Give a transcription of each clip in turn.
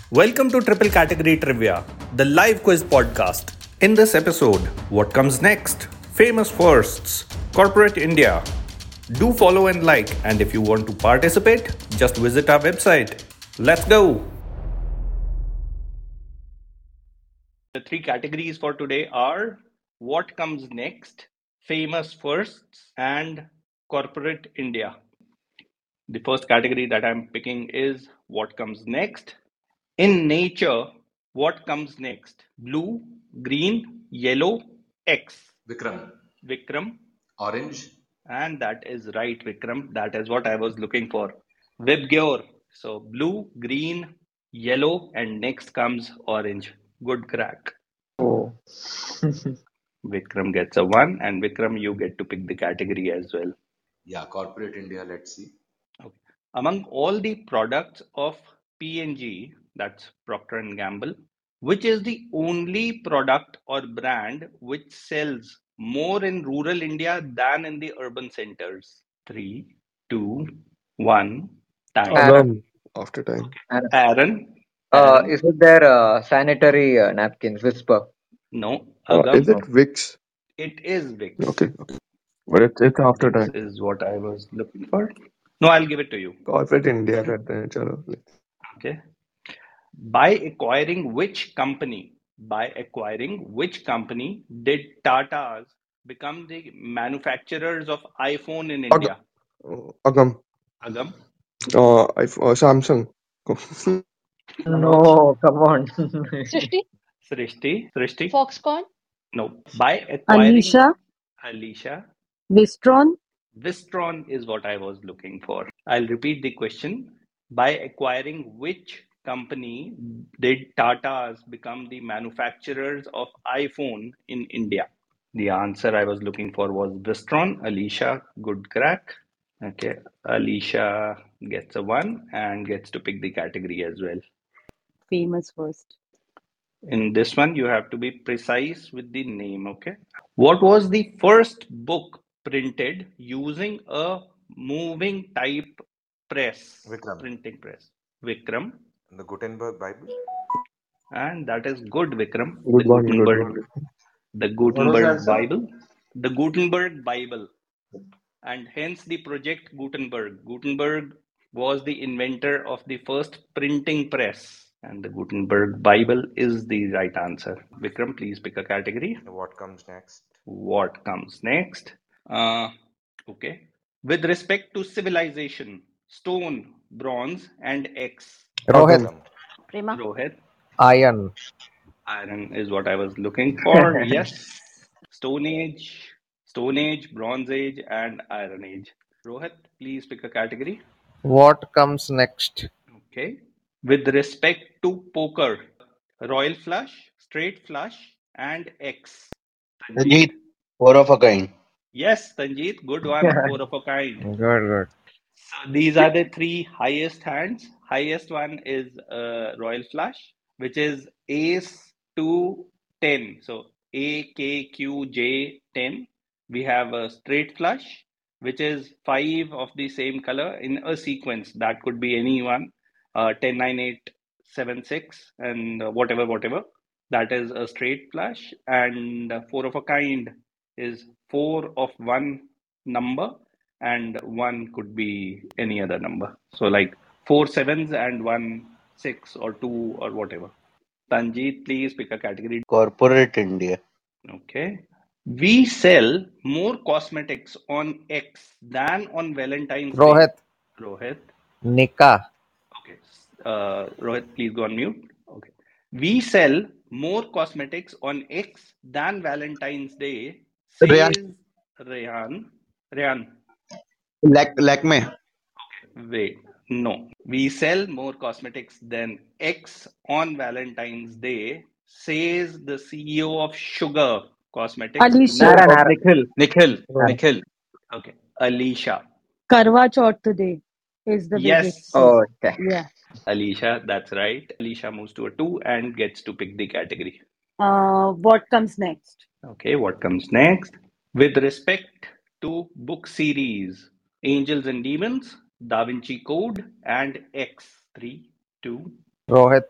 Welcome to Triple Category Trivia, the live quiz podcast. In this episode, what comes next? Famous firsts, corporate India. Do follow and like, and if you want to participate, just visit our website. Let's go! The three categories for today are what comes next, famous firsts, and corporate India. The first category that I'm picking is what comes next. In nature, what comes next? Blue, green, yellow, X. Vikram. Vikram. Orange. And that is right, Vikram. That is what I was looking for. Vibgyor. So blue, green, yellow, and next comes orange. Good crack. Oh. Vikram gets a 1, and Vikram, you get to pick the category as well. Yeah, corporate India. Let's see. Okay. Among all the products of P&G, that's Procter and Gamble, which is the only product or brand which sells more in rural India than in the urban centers? 3, 2, 1, time. Aaron. After time. Aaron? Is it their sanitary napkins? Whisper. No. Is Agam? it Wix? It is Vicks. Okay. But it's after This time. is what I was looking for. No, I'll give it to you. Corporate India कहते हैं चलो. Okay. By acquiring which company did Tata's become the manufacturers of iPhone in India? Agam. Agam? Samsung. No, come on. Srishti? Foxconn? No. By acquiring Alicia? Wistron Wistron? is what I was looking for. I'll repeat the question. By acquiring which company did Tata's become the manufacturers of iPhone in India? The answer I was looking for was Wistron. Alicia, good crack. Okay, Alicia gets a 1 and gets to pick the category as well. Famous first. In this one, you have to be precise with the name, okay? What was the first book printed using a moving type press? Vikram. Printing press. Vikram. The Gutenberg Bible. And that is good, Vikram. Good one. The Gutenberg Bible. The Gutenberg Bible. And hence the project Gutenberg. Gutenberg was the inventor of the first printing press. And the Gutenberg Bible is the right answer. Vikram, please pick a category. What comes next? What comes next? Okay. With respect to civilization, stone, bronze, and X. Rohit. Prima? Rohit. Iron. Iron is what I was looking for. Yes. Stone Age, Bronze Age, and Iron Age. Rohit, please pick a category. What comes next? Okay. With respect to poker, royal flush, straight flush, and X. Tanjeet, 4 of a kind. Yes, Tanjeet, good one. 4 of a kind. Good. So these are the three highest hands. Highest one is royal flush, which is ace to 10. So A, K, Q, J, 10. We have a straight flush, which is 5 of the same color in a sequence. That could be any one. 10, 9, 8, 7, 6, and whatever. That is a straight flush. And 4 of a kind is 4 of one number, and 1 could be any other number. So like 4 sevens and 1 6 or 2 or whatever. Tanjeet, please pick a category. Corporate India. Okay. We sell more cosmetics on X than on Valentine's Day. Rohit. Nika. Okay. Rohit, please go on mute. Okay. We sell more cosmetics on X than Valentine's Day, says Rehan. Lakme. Wait, no. We sell more cosmetics than X on Valentine's Day, says the CEO of Sugar Cosmetics. Alicia. Nikhil. Okay. Alicia. Karwa Chauth today is the biggest. Oh, okay. Yeah. Alicia, that's right. Alicia moves to a 2 and gets to pick the category. What comes next? Okay, what comes next? With respect to book series, Angels and Demons, Da Vinci Code, and X. 3, 2. Rohit.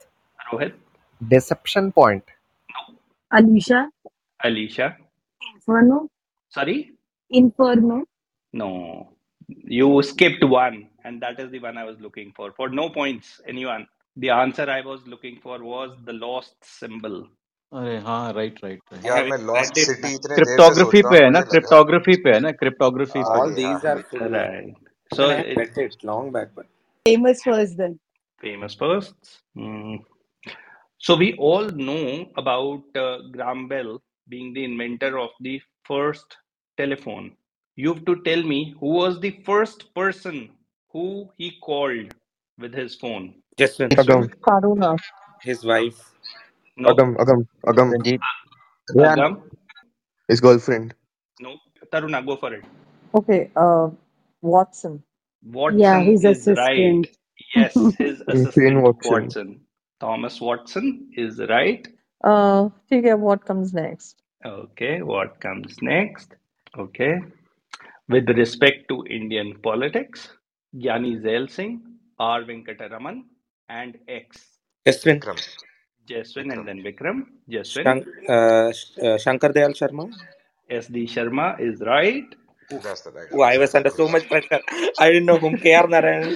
Rohit, Deception Point. Alicia, Alicia. Inferno, Sorry? Inferno, No. You skipped one, and that is the one I was looking for. For no points, anyone. The answer I was looking for was the lost symbol. अरे हाँ right right right यार I मैं read lost it. City इतने देर से सोच cryptography रहा पे हूँ है ना मुझे लगा क्रिप्टोग्राफी पे है ना क्रिप्टोग्राफी पे All आगे हाँ these are full. Right. Even So I have it read it long back, but famous first then. famous first. So we all know about Graham Bell being the inventor of the first telephone. You have to tell me who was the first person who he called with his phone. Jaswant, Agam. Karuna. his wife. No. Agam. Ranjit Rihanna. Agam? His girlfriend. No. Taruna, go for it. Okay, Watson. Yeah, Watson his is right. assistant. Yes, his Shane assistant Watson. Watson. Thomas Watson is right. ठीक है, what comes next? Okay, what comes next? Okay. With respect to Indian politics, Gyani Zail Singh, R. Venkataraman, and X. Jaswant, Vikram Jaswin and Vikram then Vikram. Jaswin. Shankar Dayal Sharma. S.D. Sharma is right. that's the right Oh, I was answer of under so course much pressure. I didn't know whom K.R. Narayan.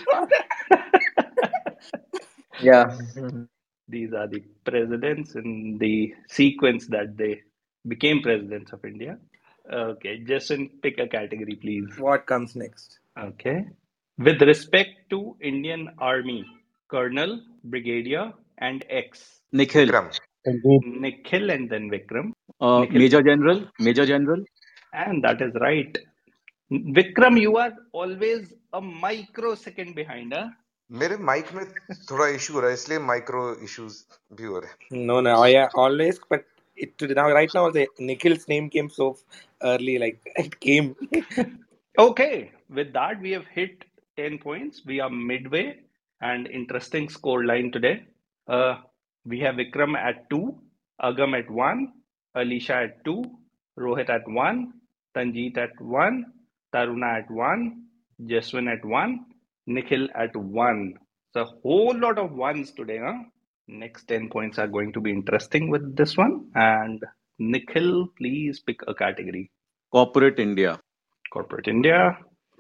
Yeah. These are the presidents in the sequence that they became presidents of India. Okay, Jason, pick a category, please. What comes next? Okay. With respect to Indian Army, Colonel, Brigadier, and X. Nikhil Vikram Nikhil and then Vikram. Nikhil. Major general And that is right. Vikram, you are always a microsecond behind, huh? मेरे mic में थोड़ा issue हो रहा है इसलिए micro issues भी हो रहे हैं No, yeah, always, but right now, the Nikhil's name came so early, like it came. Okay, with that, we have hit 10 points. We are midway and interesting score line today. We have Vikram at 2, Agam at 1, Alicia at 2, Rohit at 1, Tanjeet at 1, Taruna at 1, Jaswin at 1, Nikhil at 1. It's a whole lot of ones today, huh? Next 10 points are going to be interesting with this one. And Nikhil, please pick a category. Corporate India Corporate India.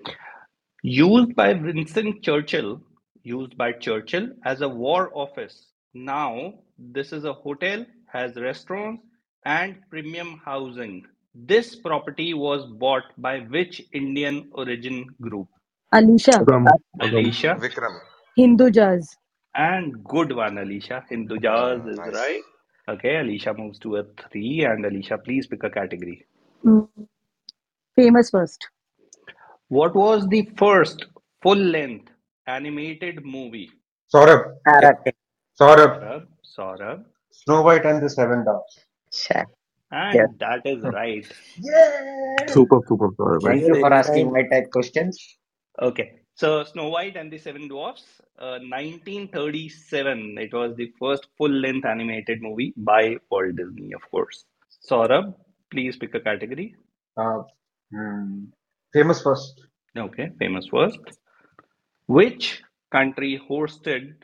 Used by Winston Churchill, used by Churchill as a war office. Now, this is a hotel, has restaurants and premium housing. This property was bought by which Indian origin group? Alicia, Agam. Alicia. Vikram Hindujaz. And good one, Alicia. Hindujaz is nice right. Okay, Alicia moves to a 3. And Alicia, please pick a category. Mm, famous first. What was the first full-length animated movie? Saurabh. Aaron. Saurabh. Saurabh. Snow White and the Seven Dwarfs. Shaq. And Yeah. that is right. Super. Sorry, Thank bhai. you for asking my type questions. Okay. So Snow White and the Seven Dwarfs, 1937. It was the first full-length animated movie by Walt Disney, of course. Saurabh, please pick a category. Famous first. Okay, famous first. Which country hosted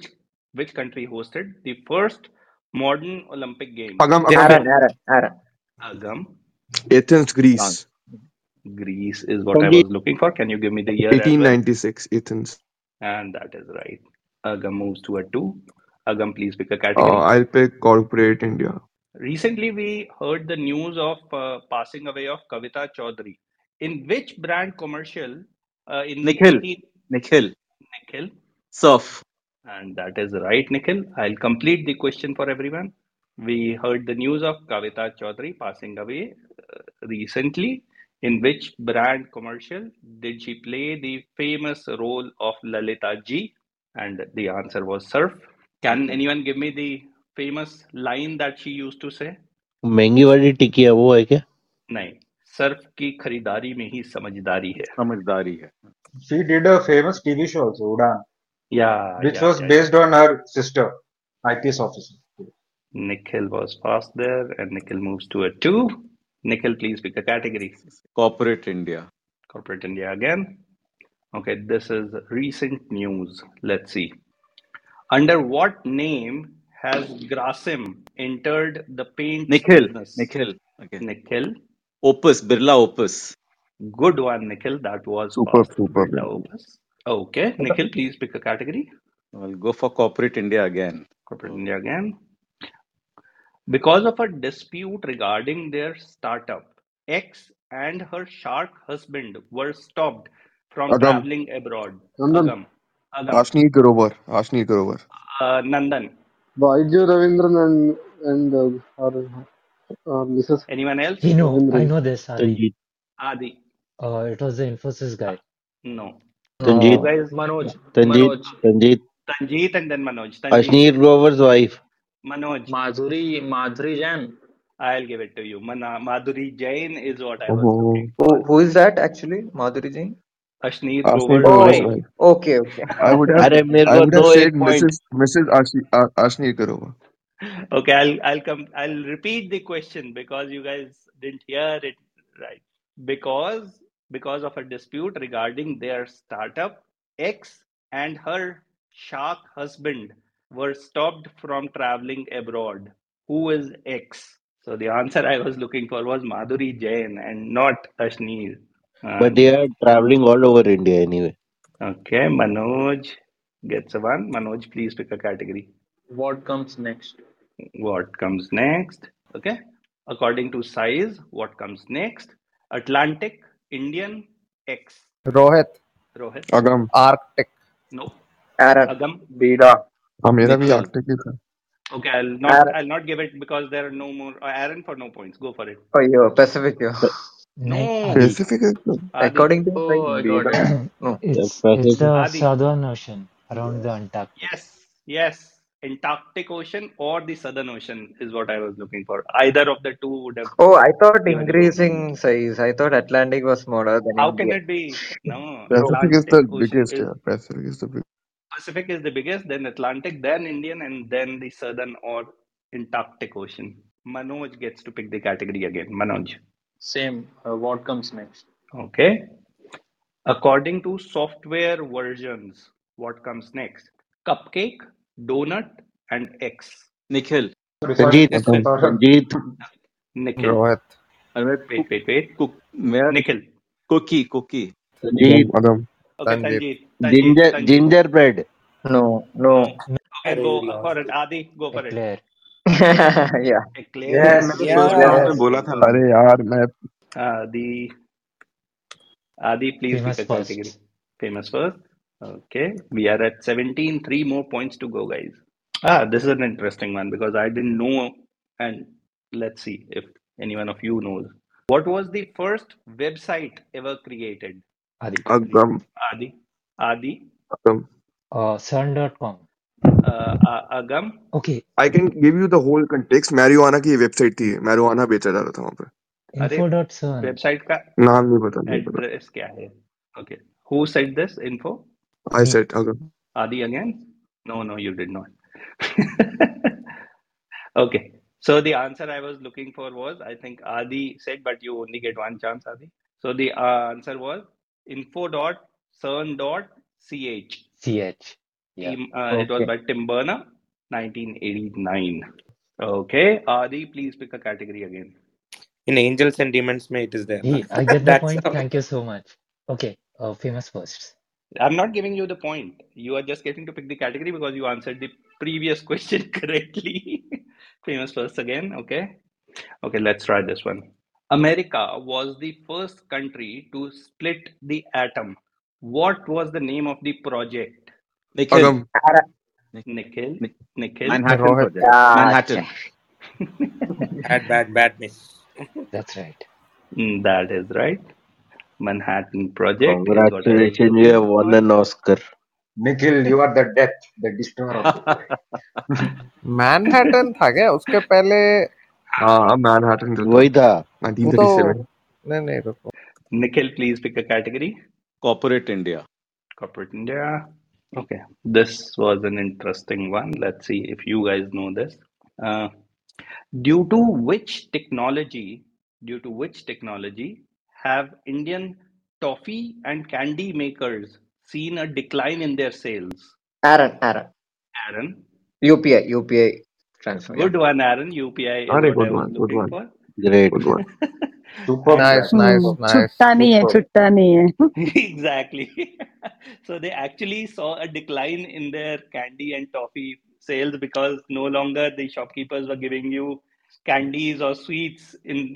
the first modern Olympic Games? Agam. Agam. Athens, Greece. Greece is what I was looking for. Can you give me the year as well? 1896, Athens. And that is right. Agam moves to a 2. Agam, please pick a category. I'll pick corporate India. Recently, we heard the news of passing away of Kavita Chaudhary. In which brand commercial? In Nikhil the Nikhil Nikhil. Surf And that is right, Nikhil. I'll complete the question for everyone. We heard the news of Kavita Chaudhary passing away recently. In which brand commercial did she play the famous role of Lalita Ji? And the answer was Surf. Can anyone give me the famous line that she used to say? महंगी वाली टिकिया वो है क्या नहीं, Surf की खरीदारी में ही समझदारी है. समझदारी है She did a famous TV show also, Udan, Yeah, which yeah, was yeah, based on her sister, IPS officer. Nikhil was fast there, and Nikhil moves to a 2. Nikhil, please pick a category. Corporate India Corporate India again. Okay, this is recent news. Let's see. Under what name has Grasim entered the paint Nikhil. business? Nikhil. Okay. Nikhil. Opus. Birla Opus. Good one, Nikhil. That was Super, fast. super. Birla Opus. Okay, Nikhil, please pick a category. I'll go for corporate India again. Corporate India again. Because of a dispute regarding their startup, X and her shark husband were stopped from Agam. traveling abroad. Nandan. Agam. Ashni Grover. Ashni Grover. Nandan. Vaidya Ravindran and Mrs. Anyone else? I Ravindran. know this, Adi. Tanjeet. Adi. It was the Infosys guy. No. Tanjeet. You guys. Manoj. Tanjeet. Manoj. Tanjeet. Tanjeet and then Manoj. Tanjeet. Ashneer Grover's wife. Manoj. Madhuri Jain. I'll give it to you. Madhuri Jain is what I was Oh, looking for. Who is that actually? Madhuri Jain? Ashneer Ashni Grover's Grover's Oh, wife. wife. okay, okay. I would have, अरे मेरे I को would have दो said एक point. Mrs. Ashni Grover. Okay, I'll repeat the question because you guys didn't hear it right. Because of a dispute regarding their startup, X and her shark husband were stopped from traveling abroad. Who is X? So the answer I was looking for was Madhuri Jain and not Ashneer. But they are traveling all over India anyway. Okay, Manoj gets a one. Manoj, please pick a category. What comes next? What comes next? Okay. According to size, what comes next? Atlantic, Indian, X. Rohit. Rohit. Agam. Arctic. No. Aaron. Agam. Bida. मेरा भी Nikhil. Arctic ही था. Okay, Aaron. I'll not give it because there are no more. Aaron for no points. Go for it. Oh, yo, Pacific, yo. No. Adi. Pacific is the Adi. According to Oh, I got Bida. it. No. It's Pacific. the Adi. Southern Ocean around the Antarctic. Yes. Antarctic Ocean or the Southern Ocean is what I was looking for. Either of the two would have Oh, I thought given you. increasing size. I thought Atlantic was smaller than How can India. it be? No, Pacific is Atlantic the Ocean biggest. is Yeah, Pacific is the biggest. Pacific is the biggest, then Atlantic, then Indian, and then the Southern or Antarctic Ocean. Manoj gets to pick the category again. Manoj. Same. What comes next? Okay. According to software versions, what comes next? Cupcake, donut, and X. Nikhil. Tanjeet. Tanjeet. Nikhil. Rohit. Wait. Nikhil. Cookie. Tanjeet. Agam. Okay, Tanjeet. Tanjeet. Gingerbread. No. Okay, go for it. Adi, go for it. Eclair. Yeah. Eclair. मैंने तो first round में बोला था ना. अरे यार मैं Adi, please Famous pick a first. category. Famous first. Okay, we are at 17. 3 more points to go, guys. This is an interesting one because I didn't know, and let's see if any one of you knows. What was the first website ever created? Adi. Agam. Adi. Agam. Sun.com. Agam. Okay. I can give you the whole context. Marijuana की website थी. Marijuana बेचा जा रहा था वहाँ पे. Info.sun. Website का नाम नहीं पता. एड्रेस क्या है? Okay. Who said this info? I said Agam. Adi again? No, you did not. Okay. So the answer I was looking for was, I think Adi said, but you only get one chance, Adi. So the answer was info.cern.ch. CH. Yeah. It was by Tim Berners, 1989. Okay. Adi, please pick a category again. In Angels and Demons, it is there. Hey, I get the point. Thank you so much. Okay. Famous first. I'm not giving you the point. You are just getting to pick the category because you answered the previous question correctly. Famous first again. Okay, let's try this one. America was the first country to split the atom. What was the name of the project? Nikhil. Nikhil. Manhattan Rohit. Project. Manhattan. Bad miss. That's right. That is right. Manhattan Project. Congratulations, you have won an Oscar. Nikhil, you are the death, the destroyer of the world. Manhattan था क्या उसके पहले? हाँ Manhattan वही था 1937. नहीं रुको. Nikhil, please pick a category. Corporate India. Okay, this was an interesting one. Let's see if you guys know this. Due to which technology have Indian toffee and candy makers seen a decline in their sales? Aaron. Aaron. UPI. transfer. Good one, Aaron. UPI is अरे what I good was one, good looking one, for. Great. good one. Superb Nice, strategy. nice, Superb. nice. छुट्टा नहीं है Superb. छुट्टा नहीं है Exactly. So they actually saw a decline in their candy and toffee sales because no longer the shopkeepers were giving you candies or sweets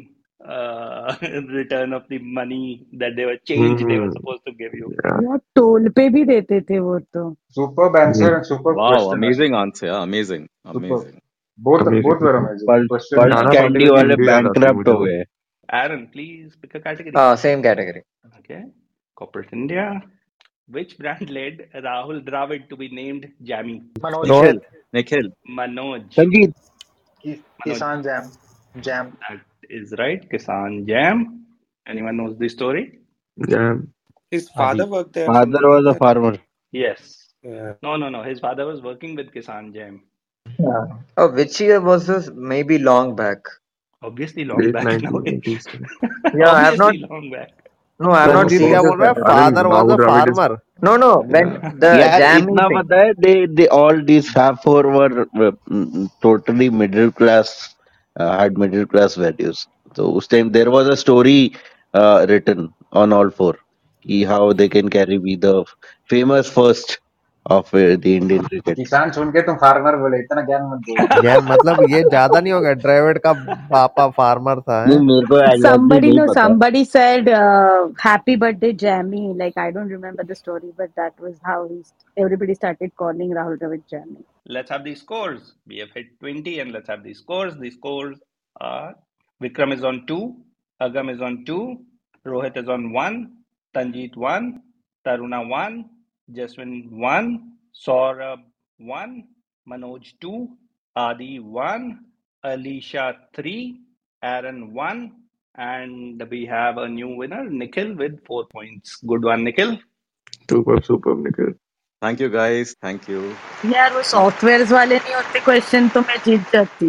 in return of the money that they were change they were supposed to give you. Yeah. यार toll पे भी देते थे वो तो Superb answer and superb Wow, question. amazing answer. Yeah, amazing. Superb. Amazing. Both Amazing. were amazing. Pulse Question Pulse जाना candy पड़ेगा कि वाले हिंदी याद आती है bankrupt मुझे हो तो। गए. Aaron, please pick a category. Same category. Okay. Corporate India. Which brand led Rahul Dravid to be named Jammy? Manoj. Nikhil. Nikhil. Manoj. Sangeet. Kisan Jam. Jam. That is right. Kisan Jam. Anyone knows the story? Yeah. His father Adi. worked there. Father something was like a farmer. Yes. that. No. His father was working with Kisan Jam. Yeah. Oh, which year was this? Maybe long back. Obviously long Late back now. 1980s. Yeah, I have not. Obviously long back. No, I have not Sangeet seen क्या this. बोल रहा है? But Father was Rahul a Dravid is farmer. no. When yeah. the यार jamming इतना thing. पता है they all these Fab Four were totally middle class, had middle class values. So उस time there was a story written on all four कि how they can carry be the famous first of the Indian cricket. किसान सुन के तुम farmer बोले, इतना ज्ञान मत दो. यार मतलब ये ज्यादा नहीं हो गया? ड्रेविड का पापा फार्मर था नहीं है? मेरे को exactly somebody नहीं no पता. somebody said happy birthday Jammy, like I don't remember the story, but that was how everybody started calling Rahul Dravid Jammy. Let's have the scores. We have hit 20 and let's have the scores. The scores are Vikram is on 2, Agam is on 2, Rohit is on 1, Tanjeet 1, Taruna 1, Jaswin 1, Saurabh 1, Manoj 2, Adi 1, Alicia 3, Aaron 1, and we have a new winner, Nikhil, with 4 points. Good one, Nikhil. Superb, Nikhil. Thank you guys. Thank you. यार वो softwares वाले नहीं होते question तो मैं जीत जाती.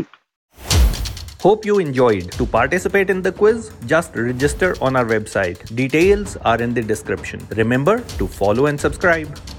Hope you enjoyed. To participate in the quiz, just register on our website. Details are in the description. Remember to follow and subscribe.